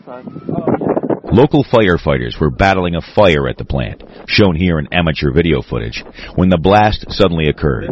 Local firefighters were battling a fire at the plant, shown here in amateur video footage, when the blast suddenly occurred.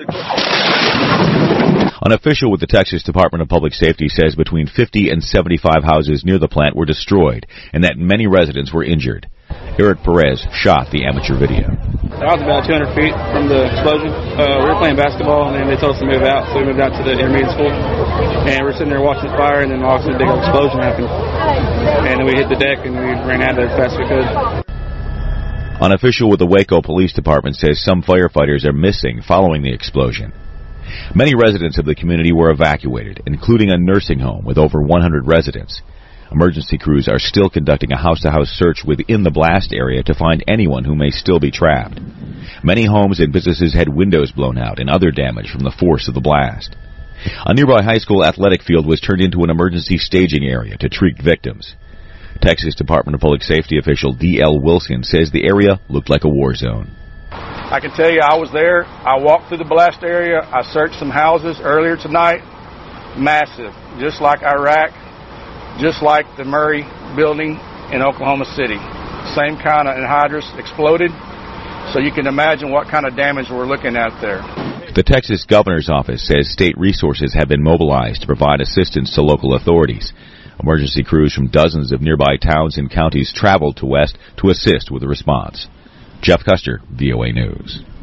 An official with the Texas Department of Public Safety says between 50 and 75 houses near the plant were destroyed and that many residents were injured. Eric Perez shot the amateur video. I was about 200 feet from the explosion. We were playing basketball, and then they told us to move out, so we moved out to the intermediate school. And we're sitting there watching the fire, and then all of a sudden a big explosion happened. And then we hit the deck, and we ran out of there as fast as we could. An official with the Waco Police Department says some firefighters are missing following the explosion. Many residents of the community were evacuated, including a nursing home with over 100 residents. Emergency crews are still conducting a house-to-house search within the blast area to find anyone who may still be trapped. Many homes and businesses had windows blown out and other damage from the force of the blast. A nearby high school athletic field was turned into an emergency staging area to treat victims. Texas Department of Public Safety official D.L. Wilson says the area looked like a war zone. I can tell you I was there. I walked through the blast area. I searched some houses earlier tonight. Massive, just like Iraq. Just like the Murray building in Oklahoma City. Same kind of anhydrous exploded, so you can imagine what kind of damage we're looking at there. The Texas Governor's Office says state resources have been mobilized to provide assistance to local authorities. Emergency crews from dozens of nearby towns and counties traveled to West to assist with the response. Jeff Custer, VOA News.